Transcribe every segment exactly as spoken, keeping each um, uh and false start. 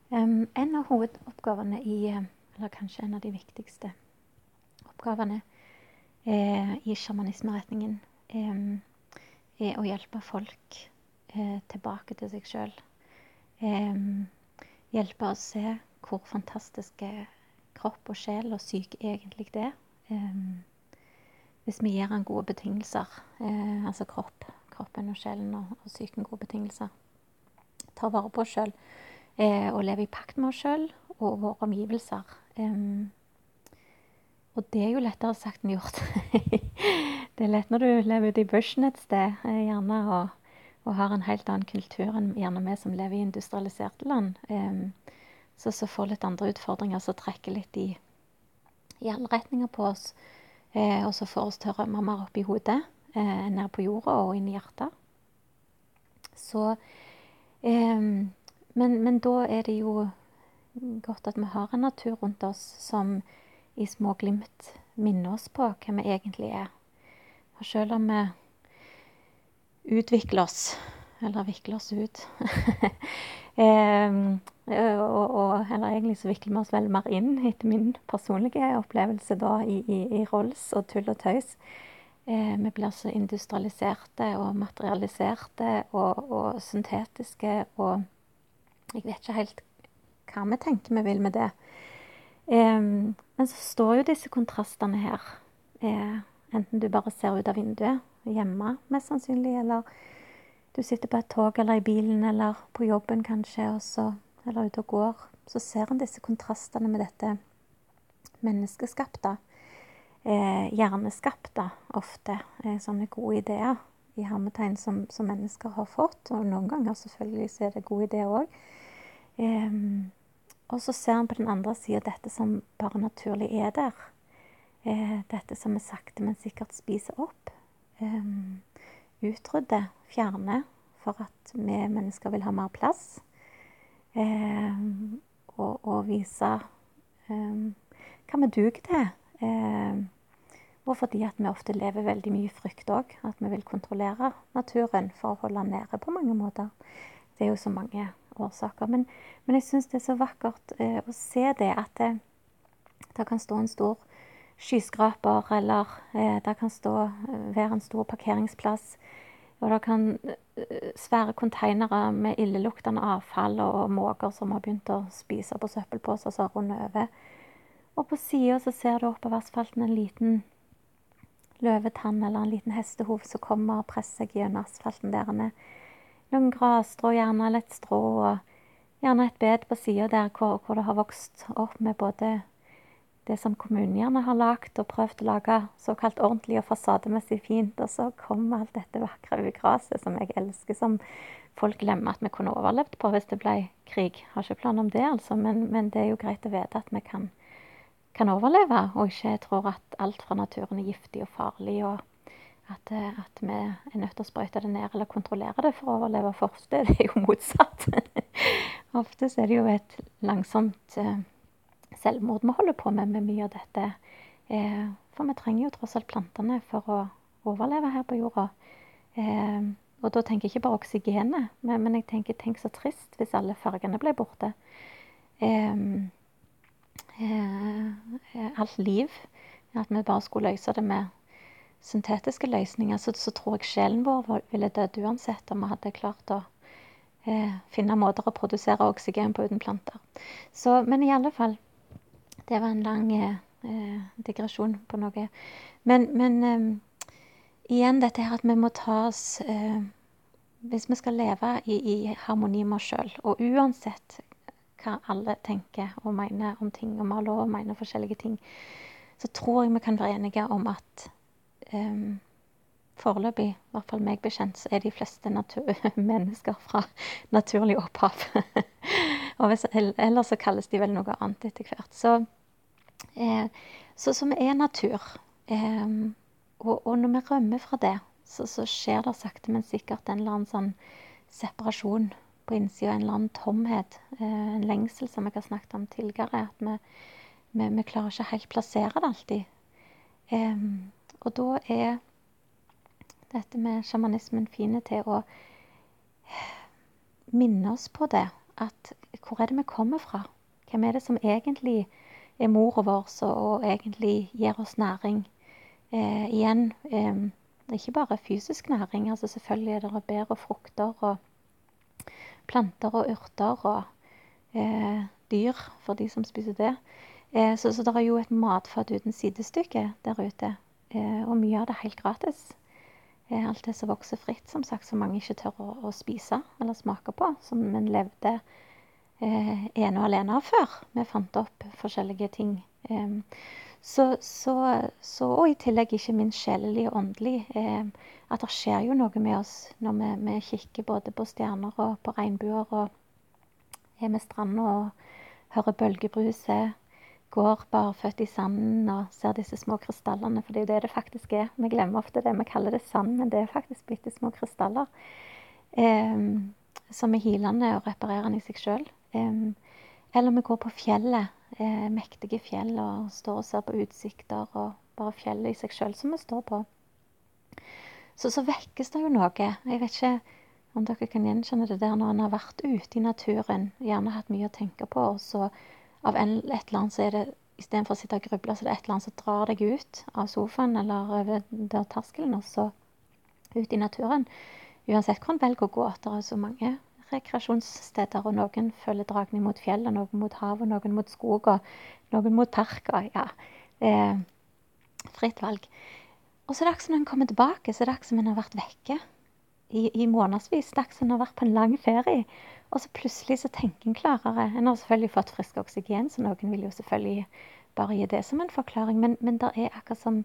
Um, en av hovedoppgavene i, eller kanskje en av de viktigste oppgavene eh, i shamanismeretningen eh, er å hjelpe folk eh, tilbake til seg selv. Eh, hjelpe å se hvor fantastiske kropp og sjel og syke egentlig det er. Eh, hvis vi gir han gode betingelser, eh, altså kropp, kroppen og sjelen og, og syken gode betingelser, tar vare på oss selv, eh, og lever i pakt med oss selv og våre omgivelser. Um, og det er jo lettere sagt enn gjort. Det er lett når du lever ute i børsen et sted, eh, gjerne, og, og har en helt annen kultur enn gjerne vi som lever i industrialiserte land. Um, så, så får litt andre utfordringer som trekker litt i, i alle retninger på oss, eh, og så får oss til å rømme mer opp i hodet, eh, ned på jorda og inn i hjertet. Så um, Men, men da er det jo godt at vi har en natur rundt oss som i små glimt minner oss på hva vi egentlig er. Og selv om vi utvikler oss, eller vikler oss ut, um, og, og, eller egentlig så vikler vi oss vel mer inn, etter min personlige opplevelse da, i, i, i rolls og tull og tøys. Eh, vi blir så industrialiserte og materialiserte og, og syntetiske, og jeg vet ikke helt hva vi tenker vi vil med det. Um, men så står jo disse kontrastene her. Eh, enten du bare ser ut av vinduet, hjemme mest sannsynlig, eller du sitter på et tog eller i bilen, eller på jobben kanskje, og så, eller ute og går. Så ser en disse kontrastene med dette menneskeskapte, eh, hjerneskapte ofte, eh, sånne gode ideer i hermetegn som, som mennesker har fått, og noen ganger selvfølgelig så er det gode ideer også. Um, og så ser han på den andre siden dette som bare naturlig er der. Eh, dette som er sakte, men sikkert spiser opp. Um, utrydde, fjerne, for at vi mennesker vil ha mer plass. Um, og, og vise um, hva vi duger til. Um, og fordi at vi ofte lever veldig mye i frykt også. At vi vil kontrollere naturen for å holde den nede på mange måter. Det er jo så mange årsaker. Men, men jeg synes det er så vakkert eh, å se det, at det, det kan stå en stor skyskraper, eller eh, det kan stå, være en stor parkeringsplass, og det kan eh, svære containere med illeluktende avfall og, og måker som har begynt å spise på søppelpåser som runder over. Og på siden så ser du opp av asfalten en liten løvetann eller en liten hestehov som kommer og presser seg gjennom asfalten der han er. Noen grasstrå, gjerne eller et strå, og gjerne et bed på siden der hvor, hvor det har vokst opp med både det som kommunen gjerne har lagt og prøvd å lage såkalt ordentlig og fasademessig fint, og så kommer alt dette vakre ugraset som jeg elsker, som folk glemmer at vi kunne overlevd på hvis det ble krig. Jeg har ikke plan om det, altså, men, men det er jo greit å vite at vi kan, kan overleve, og ikke tror at alt fra naturen er giftig og farlig, og At, at vi er nødt til å sprøyte det ned eller kontrollere det for å overleve. For ofte det er jo motsatt. Ofte så er det jo et langsomt eh, selvmord vi holder på med med mye av dette. Eh, for vi trenger jo tross alt plantene for å overleve her på jorda. Eh, og da tenker jeg ikke bare oksygenet, men, men jeg tenker tenk så trist hvis alle fargene ble borte. Eh, eh, alt liv. At vi bare skulle løse det med syntetiske løsninger, så, så tror jeg sjelen vår ville dødd uansett om vi hadde klart å eh, finne måter å produsere oksygen på uten planter. Så, men i alle fall, det var en lang eh, digresjon på noe. Men, men eh, igjen dette her at vi må ta oss, eh, hvis vi skal leve i, i harmoni med oss selv, og uansett hva alle tenker og mener om ting, og vi har lov å mene forskjellige ting, så tror jeg vi kan være enige om at Um, foreløpig, i hvert fall meg bekjent, så er de fleste mennesker fra naturlig opphav. Og hvis, ellers så kalles de vel noe annet etter hvert. Så, eh, så som er natur. Eh, og, og når vi rømmer fra det, så, så skjer det sakte, men sikkert en eller annen sånn separasjon på innsiden, en eller annen tomhet, eh, en lengsel som jeg har snakket om tidligere, at vi, vi, vi klarer ikke helt plassere det alltid. Eh, Og da er dette med shamanismen fine til å minne oss på det, at hvor er det vi kommer fra? Hvem er det som egentlig er moren vår, og, og egentlig gir oss næring? Eh, igjen, eh, ikke bare fysisk næring, altså selvfølgelig er det bær og frukter og planter og urter og eh, dyr for de som spiser det. Eh, så, så det er jo et matfat uten sidestykke der ute, eh, og mye av det er helt gratis. Eh, alt det som vokser fritt, som sagt, som mange ikke tør å, å spise eller smake på, som man levde eh, ene og alene av før. Vi fant opp forskjellige ting. Eh, så, så, så, og i tillegg ikke minst sjelelig og åndelig, eh, at det skjer jo noe med oss når vi, vi kikker både på stjerner og på regnbuer, og er med stranden og hører bølgebruset, går barføtt i sanden og ser disse små krystallene, for det er jo det det faktisk er. Vi glemmer ofte det, vi kaller det sand, men det er faktisk bitte små krystaller, eh, som er hilende og reparerende i seg selv. Eh, eller vi går på fjellet, eh, mektige fjell, og står og ser på utsikter, og bare fjellet i seg selv som vi står på. Så, så vekkes det jo noe. Jeg vet ikke om dere kan gjenkjenne det der når en har vært ute i naturen, gjerne hatt mye å tenke på, og så av en, et eller annet så er det, i stedet for å sitte og gruble, så er det et eller annet som drar deg ut av sofaen eller over der terskelen, og så ut i naturen. Uansett hvor en velger å gå, det er så mange rekreasjonssteder, og noen føler dragning mot fjellet, noen mot havet, noen mot skog, og noen mot parker, ja. Eh, fritt valg. Og så er det akkurat som når en kommer tilbake, så er det akkurat som en har vært vekke i, i månedsvis. Det er akkurat som en har vært på en lang ferie, og så plutselig så tenker en klarere. En har selvfølgelig fått frisk oksygen, så noen vil jo selvfølgelig bare gi det som en forklaring, men, men det er akkurat som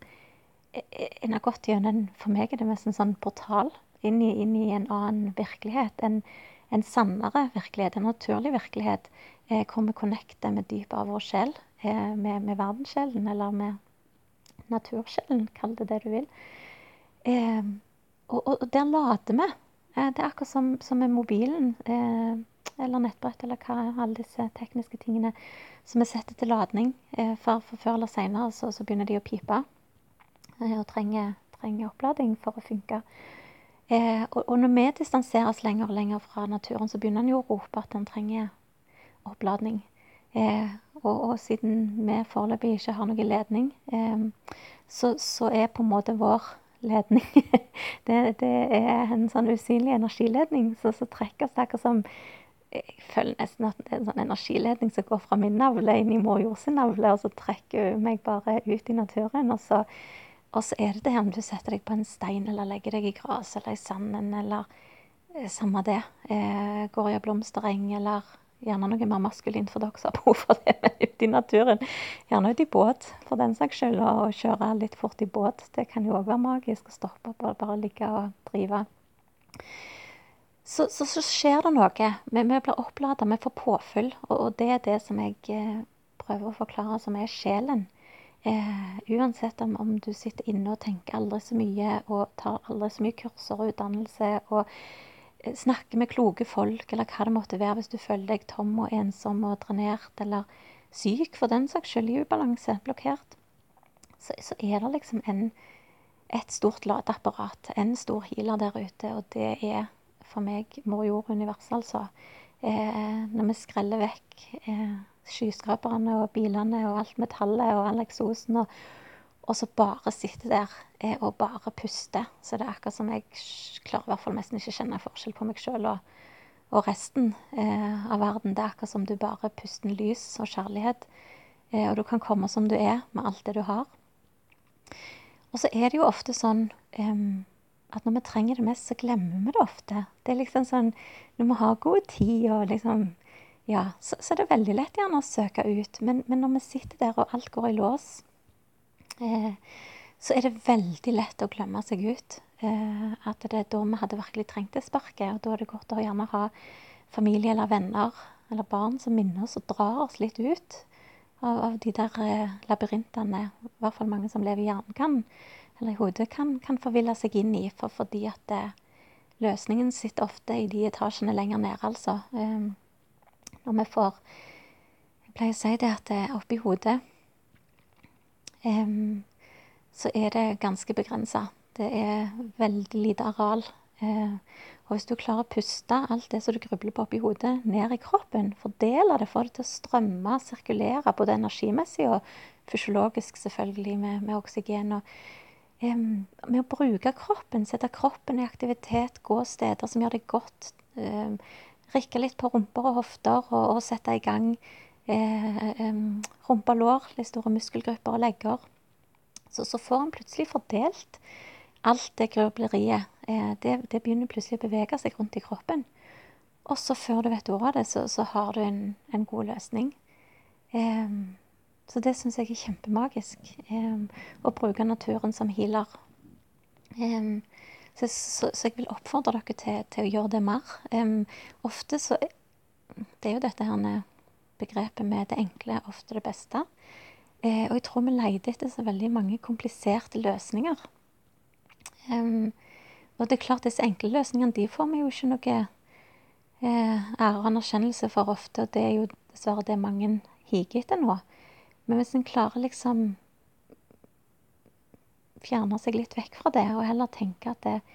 en har gått gjennom, for meg er det mest en sånn portal, inn i, inn i en annen virkelighet, en, en sannere virkelighet, en naturlig virkelighet, eh, hvor vi connecter med dypet av vår sjel, eh, med, med verdenssjelen, eller med natursjelen, kall det det du vil. Eh, og, og, og der lader vi. Eh, det er akkurat som, som med mobilen, eh, eller nettbrett, eller hva, alle disse tekniske tingene som vi setter til ladning, eh, for, for før eller senere, så, så begynner de å pipe, eh, og trenger, trenger opplading for å funke. Eh, og, og når vi distanserer oss lenger og lenger fra naturen, så begynner den jo å rope at den trenger oppladning. Eh, og, og siden vi foreløpig ikke har noe ledning, eh, så, så er på en måte vår ledning, det, det er en sånn usynlig energiledning, så, så trekker oss akkurat som, jeg føler nesten at det er en sånn energiledning som går fra min navle inn i mor jord sin navle, og så trekker hun meg bare ut i naturen, og så Og så er det det om du setter deg på en stein, eller legger deg i gras, eller i sanden, eller eh, samme det. Eh, går i en blomstereng, eller gjerne noe mer maskulint for dere som har behov for det, men ute i naturen. Gjerne ute i båt, for den saks skyld, og kjøre litt fort i båt. Det kan jo også være magisk å stoppe opp og bare ligge og drive. Så, så, så skjer det noe. Vi, vi blir oppladet, vi får påfyll, og, og det er det som jeg eh, prøver å forklare som er sjelen. Eh, uansett om, om du sitter inne og tenker aldri så mye, og tar aldri så mye kurser og utdannelse, og eh, snakker med kloke folk, eller hva det måtte være hvis du føler deg tom og ensom og drenert, eller syk for den saks skyld, i ubalanse, blokkert, så, så er det liksom en, et stort ladeapparat, en stor healer der ute, og det er for meg mor jord univers, altså. Eh, når vi skreller vekk eh, skyskraperne og bilene og alt metallet og all eksosen, og, og så bare sitte der eh, og bare puste. Så det er akkurat som jeg klarer i hvert fall nesten ikke kjenne forskjell på meg selv og, og resten eh, av verden. Det er akkurat som du bare puster en lys og kjærlighet, eh, og du kan komme som du er med alt det du har. Og så er det jo ofte sånn eh, at når vi trenger det mest, så glemmer vi det ofte. Det er liksom sånn, når vi har god tid og liksom, ja, så, så er det veldig lett gjerne å søke ut. Men, men når vi sitter der og alt går i lås, eh, så er det veldig lett å glemme seg ut. Eh, at det er da vi hadde virkelig trengt det sparket, og da er det godt å gjerne ha familie eller venner eller barn som minner oss og drar oss litt ut av, av de der eh, labyrintene. I hvert fall mange som lever i hjernen kan, eller i hodet, kan, kan forville seg inn i, for, fordi at eh, løsningen sitter ofte i de etasjene lenger ned, altså. Eh, Når vi får, jeg pleier å si det at oppe i hodet, um, så er det ganske begrenset. Det er veldig lite areal Eh, og hvis du klarer å puste alt det som du grubler på oppi hodet, ned i kroppen, fordele det, få det til å strømme, sirkulere, både energimessig og fysiologisk selvfølgelig, med, med oksygen. Og, um, med å bruke kroppen, sette kroppen i aktivitet, gå steder som gjør det godt, um, rikke litt på rumper og hofter, og, og sette i gang eh, um, rumpe og lår, litt store muskelgrupper og legger. Så, så får en plutselig fordelt alt det grubleriet. Eh, det, det begynner plutselig å bevege seg rundt i kroppen. Og så før du vet ordet av det, så, så har du en, en god løsning. Eh, så det synes jeg er kjempemagisk. Eh, å bruke naturen som healer. Eh, så, så, så jeg vil oppfordre dere til, til å gjøre det mer. Eh, ofte så, det er jo dette her begrepet med det enkle, ofte det beste. Eh, og jeg tror vi leide etter så veldig mange kompliserte løsninger. Um, og det er klart, disse enkle løsningene, de får vi jo ikke noe eh, ære og anerkjennelse for ofte, og det er jo dessverre det mange higer etter nå. Men hvis en klarer liksom fjerne seg litt vekk fra det, og heller tenke at det,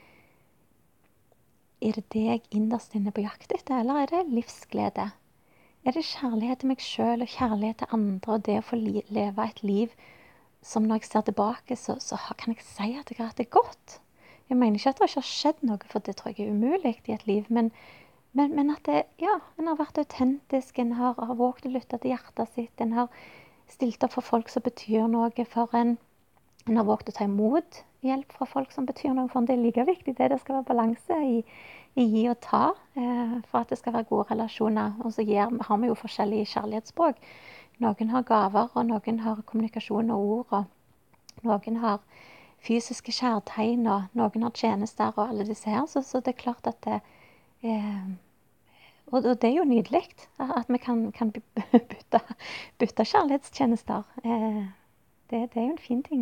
er det det jeg innerst inne på jakt etter, eller er det livsglede? Er det kjærlighet til meg selv og kjærlighet til andre, og det å få li leve et liv som når jeg ser tilbake, så, så kan jeg si at jeg har hatt det godt. Jeg mener ikke at det ikke har skjedd noe, for det tror jeg er umulig i et liv, men, men, men at det, ja, en har vært autentisk, en har, har våget å lytte til hjertet sitt, en har stilt opp for folk som betyr noe for en, en har våget å ta imot hjelp fra folk som betyr noe for en. Det er like viktig det, det skal være balanse i, i gi og ta, eh, for at det skal være gode relasjoner. Og så gir, har vi jo forskjellige kjærlighetsspråk. Noen har gaver, og noen har kommunikasjon og ord, og noen har fysiske kjærtegn, og noen har tjenester, og alle disse her. Så, så det er klart at det, eh, og, og det er jo nydelig, at vi kan, kan bytte, bytte kjærlighetstjenester. Eh, det, det er jo en fin ting.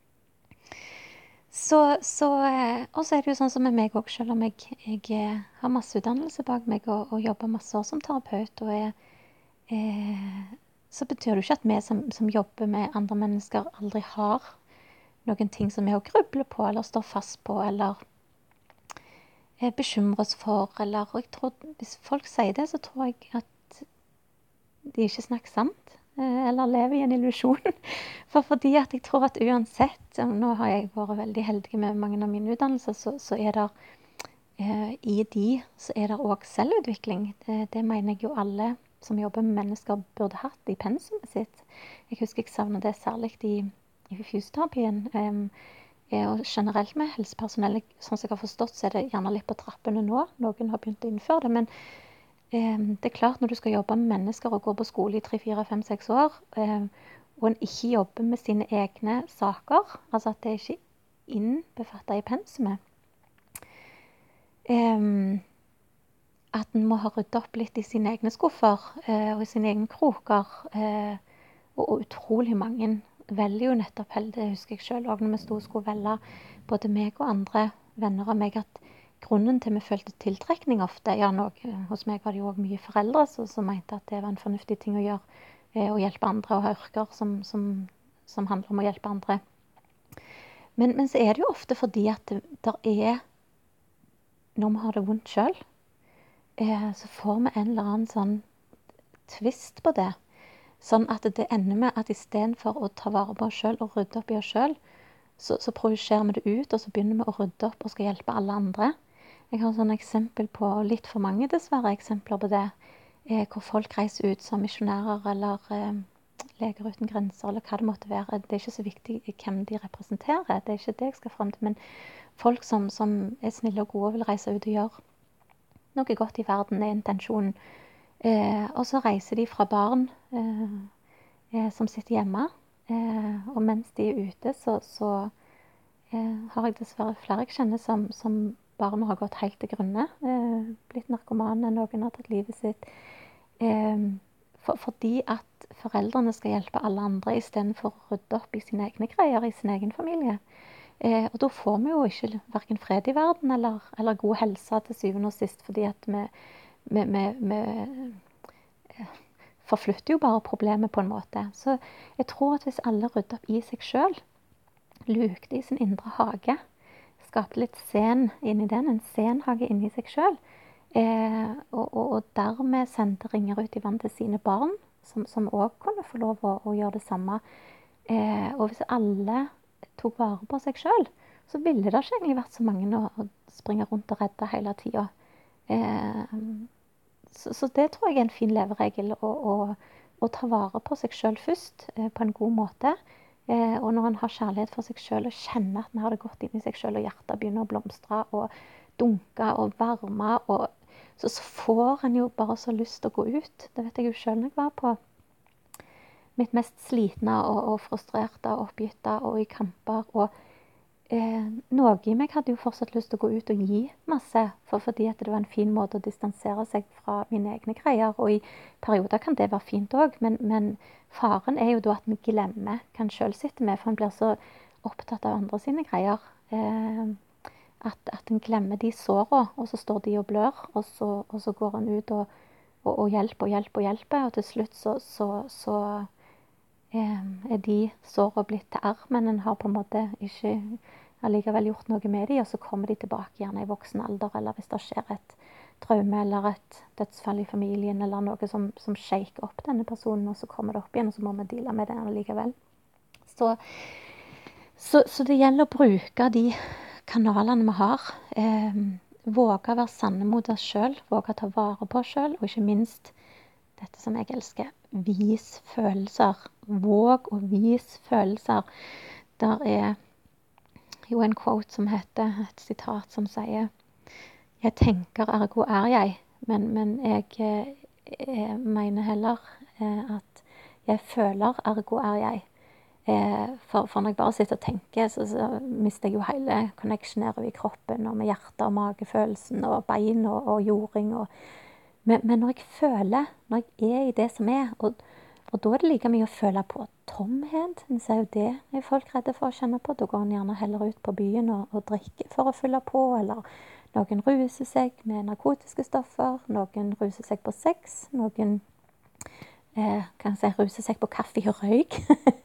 Så, så, og så er det jo sånn som med meg også, selv om jeg, jeg har masse utdannelse bak meg, og, og jobber masse år som terapeut, og er, eh, så betyr det jo ikke at vi som, som jobber med andre mennesker aldri har noen ting som er å gruble på, eller står fast på, eller eh, bekymrer oss for, eller, og jeg tror, hvis folk sier det, så tror jeg at de ikke snakker sant, eh, eller lever i en illusion. For fordi at jeg tror at uansett, og nå har jeg vært veldig heldig med mange av mine utdannelser, så, så er det, eh, i de, så er det også selvutvikling. Det, det mener jeg jo alle som jobber med mennesker burde hatt i pensumet sitt. Jeg husker jeg savner det særlig i, i fysioterapien, um, og generelt med helsepersonell. Sånn som jeg har forstått, så er det gjerne litt på trappene nå. Noen har begynt å innføre det, men um, det er klart når du skal jobbe med mennesker og gå på skole i tre, fire, fem, seks år, um, og en ikke jobber med sine egne saker, altså at det er ikke innbefattet i pensumet, um, at en må ha ryddet opp litt i sine egne skuffer, uh, og i sine egne kroker, uh, og, og utrolig mange velger jo nettopp held, det husker jeg selv, og når vi stod og skulle velge både meg og andre venner av meg, at grunnen til vi følte tiltrekning ofte, ja, nå, hos meg var det jo også mye foreldre som, som mente at det var en fornuftig ting å gjøre, å hjelpe andre og ha yrker som, som, som handler om å hjelpe andre. Men, men så er det jo ofte fordi at det, der er, når vi har det vondt selv, eh, så får vi en eller annen sånn twist på det. Sånn at det ender med at i stedet for å ta vare på oss selv og rydde opp i oss selv, så, så projiserer vi det ut, og så begynner vi å rydde opp og skal hjelpe alle andre. Jeg har sånn eksempel på, litt for mange dessverre, eksempler på det, Eh, hvor folk reiser ut som misjonærer eller eh, leger uten grenser, eller hva det måtte være. Det er ikke så viktig hvem de representerer, det er ikke det jeg skal frem til, men folk som, som er snille og gode og vil reise ut og gjøre noe godt i verden, er intensjonen. Eh, og så reiser de fra barn eh, eh, som sitter hjemme, eh, og mens de er ute, så, så eh, har jeg dessverre flere jeg kjenner som, som barna har gått helt til grunne, eh, blitt narkomane, noen har tatt livet sitt, Um, for, fordi at foreldrene skal hjelpe alle andre i stedet for å rydde opp i sine egne greier, i sin egen familie. Eh, og da får vi jo ikke hverken fred i verden eller, eller god helse til syvende og sist, fordi at vi, vi, vi, vi forflytter jo bare problemet på en måte. Så jeg tror at hvis alle rydder opp i seg selv, lukter i sin indre hage, skapte litt sen inni den, en senhage inni seg selv. Eh, og, og, og dermed sendte ringer ut i vann til sine barn, som, som også kunne få lov å, å gjøre det samme. Eh, og hvis alle tok vare på seg selv, så ville det ikke egentlig vært så mange å, å springe rundt og redde hele tiden. Eh, så, så det tror jeg er en fin leveregel, å, å, å ta vare på seg selv først, eh, på en god måte. Eh, og når en har kjærlighet for seg selv, og kjenner at en har det godt inni seg selv, og hjertet begynner å blomstre, og dunke og varme, og så, så får en jo bare så lyst til å gå ut. Det vet jeg jo selv når jeg var på mitt mest slitne og, og frustrerte og oppgitte og i kamper. Og eh, noe i meg hadde jo fortsatt lyst til å gå ut og gi masse, for, fordi at det var en fin måte å distansere seg fra mine egne greier. Og i perioder kan det være fint også, men, men faren er jo da at vi glemmer hva en selv sitter med, for en blir så opptatt av andre sine greier. Eh, At, at en glemmer de sårene, og så står de og blør, og så, og så går en ut og, og, og hjelper og hjelper og hjelper, og til slutt så, så, så eh, er de sårene blitt til arr, men en har på en måte ikke allikevel gjort noe med de, og så kommer de tilbake gjerne i voksen alder, eller hvis det skjer et traume eller et dødsfall i familien, eller noe som, som shaker opp denne personen, og så kommer det opp igjen, og så må vi deale med det allikevel. Så, så, så det gjelder å bruke de kanalene vi har, eh, våge å være sanne mot oss selv, våge å ta vare på oss selv, og ikke minst dette som jeg elsker, vis følelser. Våg å vis følelser. Der er jo en quote som heter, et sitat som sier, jeg tenker ergo er jeg, men, men jeg, jeg mener heller eh, at jeg føler ergo er jeg. Eh, for, for når jeg bare sitter og tenker, så, så mister jeg jo hele connection nedover i kroppen, og med hjertet og magefølelsen, og bein og, og jording. Og, men, men når jeg føler, når jeg er i det som er, og, og da er det like mye å føle på tomhet. En ser jo det er folk redde for å kjenne på. Da går en gjerne heller ut på byen og, og drikker for å fylle på, eller noen ruser seg med narkotiske stoffer, noen ruser seg på sex, noen eh, kan si ruser seg på kaffe og røyk.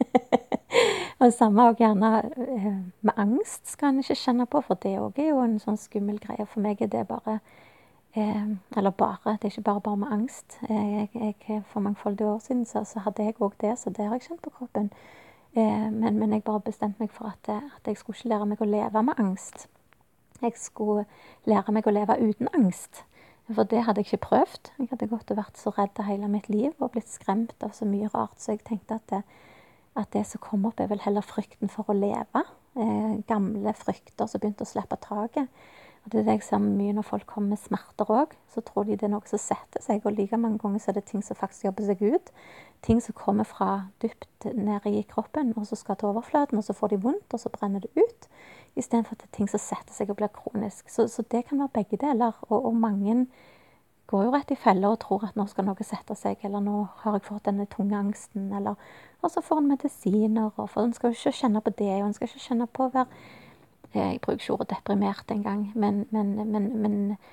Og samme og gjerne eh, med angst skal en ikke kjenne på, for det også er jo en sånn skummel greie. For meg er det bare, eh, eller bare, det er ikke bare bare med angst. Eh, jeg, jeg, for mangfoldige år siden så, så hadde jeg også det, så det har jeg kjent på kroppen. Eh, men, men jeg bare bestemte meg for at, at jeg skulle ikke lære meg å leve med angst. Jeg skulle lære meg å leve uten angst. For det hadde jeg ikke prøvd. Jeg hadde gått og vært så redd hele mitt liv, og blitt skremt av så mye rart, så jeg tenkte at det, at det som kom opp er vel heller frykten for å leve. Eh, gamle frykter som begynte å slippe taket. Og det er det jeg ser mye når folk kommer med smerter også. Så tror de det er noe som setter seg. Og like mange ganger så er det ting som faktisk jobber seg ut. Ting som kommer fra dypt ned i kroppen, og så skal til overflaten, og så får de vondt, og så brenner det ut. I stedet for at det er ting som setter seg og blir kronisk. Så, så det kan være begge deler. Og, og mange går jo rett i feller og tror at nå skal noe sette seg, eller nå har jeg fått denne tunge angsten, eller og så får en medisiner, og for en skal jo ikke kjenne på det, og en skal ikke kjenne på å være, eh, jeg bruker ikke ordet deprimert en gang, men, men, men, men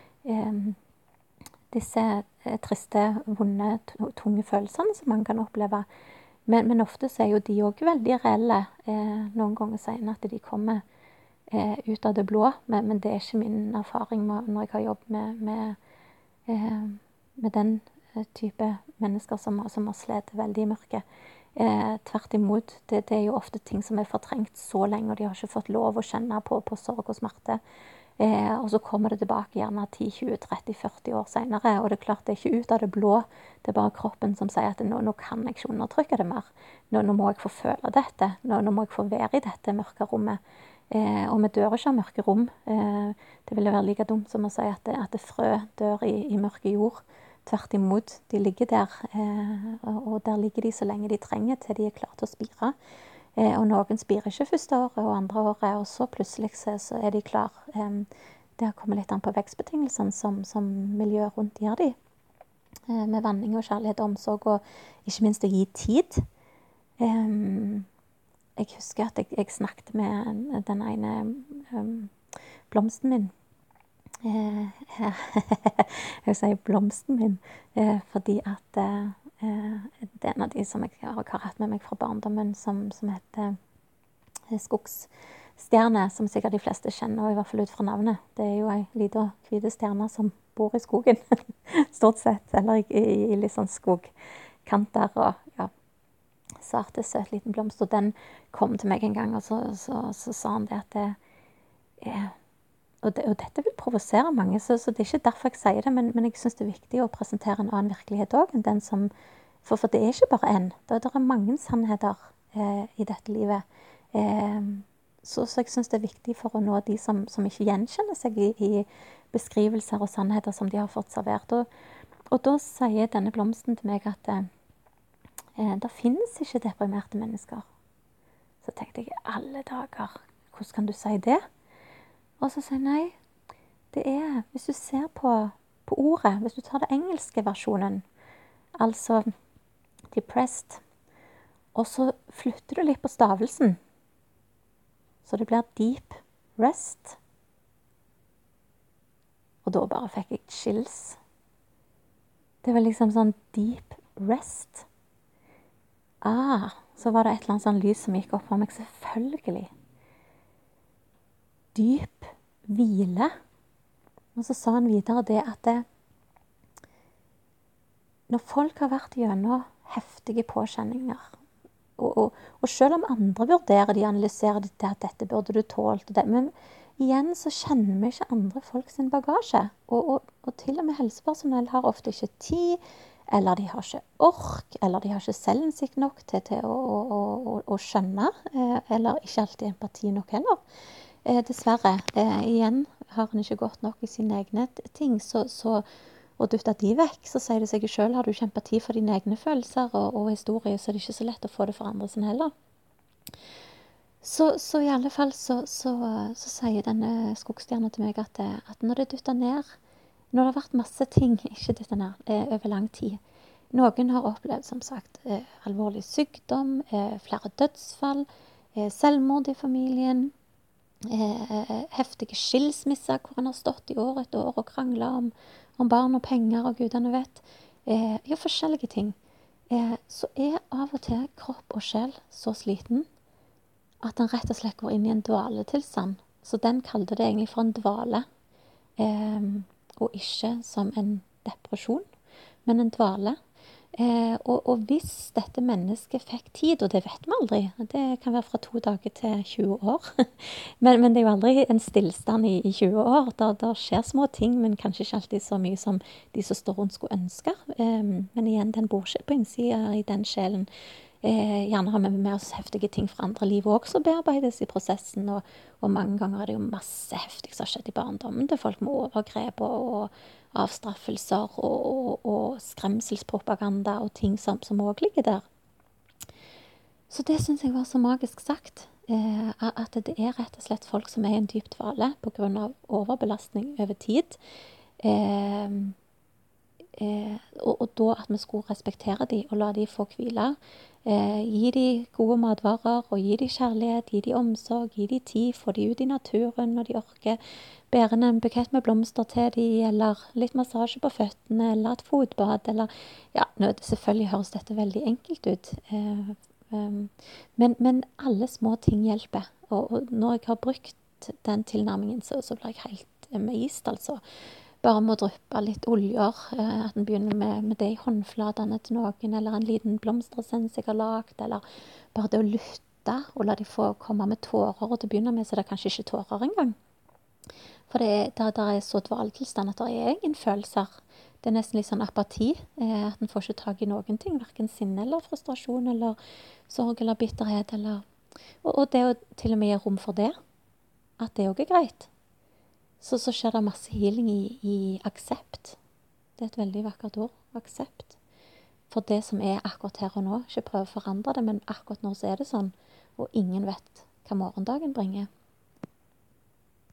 eh, disse eh, triste, vonde, tunge følelsene som man kan oppleve, men, men ofte så er jo de også veldig reelle. Eh, noen ganger sier en at de kommer eh, ut av det blå, men, men det er ikke min erfaring med, når jeg har jobbet med, med Eh, med den eh, type mennesker som, som har slet veldig i mørket. Eh, tvert imot, det, det er jo ofte ting som er fortrengt så lenge, og de har ikke fått lov å kjenne på, på sorg og smerte. Eh, og så kommer det tilbake gjerne ti, tjue, tretti, førti år senere, og det er klart det er ikke ut av det blå, det er bare kroppen som sier at nå, nå kan jeg ikke undertrykke det mer. Nå, nå må jeg få føle dette, nå, nå må jeg få være i dette mørke rommet. Eh, og vi dør ikke av mørke rom. Eh, det ville være like dumt som å si at, det, at det frø dør i, i mørke jord. Tvert imot, de ligger der, eh, og, og der ligger de så lenge de trenger til de er klare til å spire. Eh, og noen spirer ikke første året og andre året, og så plutselig så, så er de klar. Eh, det kommer litt an på vekstbetingelsene som, som miljøet rundt gjør de. Eh, med vanning og kjærlighet og omsorg, og ikke minst å gi tid. Eh, Jeg husker at jeg, jeg snakket med den ene um, blomsten min. Eh, jeg sier blomsten min, eh, fordi at eh, det er en av de som jeg har hatt med meg fra barndommen, som, som heter Skogs, skogstjerne, som sikkert de fleste kjenner, i hvert fall ut fra navnet. Det er jo en liten hvite stjerne som bor i skogen, stort sett, eller i, i, i litt sånn skogkanter, og ja, sarte, søt liten blomst. Og den kom til meg en gang, og så, så, så sa han det at det er... Og, det, og dette vil provosere mange, så, så det er ikke derfor jeg sier det, men, men jeg synes det er viktig å presentere en annen virkelighet også, enn den som, for, for det er ikke bare en, det, det er mange sannheter eh, i dette livet. Eh, så, så jeg synes det er viktig for å nå de som, som ikke gjenkjenner seg i, i beskrivelser og sannheter som de har fått servert. Og, og da sier denne blomsten til meg at eh, det finnes ikke deprimerte mennesker. Så tenkte jeg, alle dager, hvordan kan du si det? Og så sier jeg, nei, det er, hvis du ser på, på ordet, hvis du tar det engelske versjonen, altså depressed, og så flytter du litt på stavelsen, så det blir deep rest. Og da bare fikk jeg chills. Det var liksom sånn deep rest. Ah, så var det et eller annet sånn lys som gikk opp for meg, selvfølgelig. Dyp hvile. Og så sa han videre det at det, når folk har vært gjennom heftige påkjenninger, og, og, og selv om andre vurderer de, analyserer de til at dette burde du tålt, det, men igjen så kjenner vi ikke andre folk sin bagasje. Og, og, og til og med helsepersonell har ofte ikke tid, eller de har ikke ork, eller de har ikke selvinnsikt nok til, til å, å, å, å skjønne, eh, eller ikke alltid empati nok heller. Eh, dessverre, eh, igjen har han ikke gått nok i sine egne ting, så, så og dytter de vekk, så sier det seg selv, har du ikke empati for dine egne følelser og, og historier, så er det ikke så lett å få det for andre sin heller. Så, så i alle fall så, så, så sier denne skogstjernen til meg at, at når det dytter ned, når det har vært masse ting, ikke dytter ned, eh, over lang tid, noen har opplevd, som sagt, eh, alvorlig sykdom, eh, flere dødsfall, eh, selvmord i familien, Eh, heftige skilsmisser, hvor han har stått i år etter år og kranglet om, om barn og penger og gudene vet. Eh, ja, forskjellige ting. Eh, så er av og til kropp og sjel så sliten at han rett og slett går inn i en dvaletilstand. Så den kalte det egentlig for en dvale. Eh, og ikke som en depresjon, men en dvale. Eh, og, og hvis dette mennesket fikk tid, og det vet vi aldri, det kan være fra to dager til tjue år, men, men det er jo aldri en stillstand i, i tjue år, der, der skjer små ting, men kanskje ikke alltid så mye som de som står rundt skulle ønske. Eh, men igjen, den bor ikke på innsiden i den sjelen. Eh, gjerne har vi med oss heftige ting fra andre liv også bearbeides i prosessen, og, og mange ganger er det jo masse heftig som har skjedd i barndommen til folk med overgrep og, og avstraffelser og, og, og skremselspropaganda og ting som, som også ligger der. Så det synes jeg var så magisk sagt, eh, at det er rett og slett folk som er i en dyp dvale på grunn av overbelastning over tid. Eh, eh, og, og da at vi skulle respektere de og la de få hvile. Eh, gi de gode matvarer, og gi de kjærlighet, gi de omsorg, gi de tid, få de ut i naturen når de orker. Bære en bukett med blomster til de, eller litt massasje på føttene, eller et fotbad, eller ja, nå, selvfølgelig høres dette veldig enkelt ut. Eh, um, men, men alle små ting hjelper. Og, og når jeg har brukt den tilnærmingen, så, så blir jeg helt amazed, altså. Bare med å dryppe litt oljer, eh, at en begynner med, med det i håndflatene til noen, eller en liten blomsteressens jeg har lagt, eller bare det å lytte, og la de få komme med tårer, og til å begynne med så er det kanskje ikke tårer engang. For det, der, der er så dvaletilstand at det er ingen følelser. Det er nesten litt sånn apati, eh, at en får ikke tag i noen ting, hverken sinne eller frustrasjon, eller sorg eller bitterhet, eller... Og, og det å til og med gi rom for det, at det også er greit. Så, så skjer det masse healing i, i aksept. Det er et veldig vakkert ord, aksept. For det som er akkurat her og nå, ikke prøve å forandre det, men akkurat nå så er det sånn, og ingen vet hva morgendagen bringer.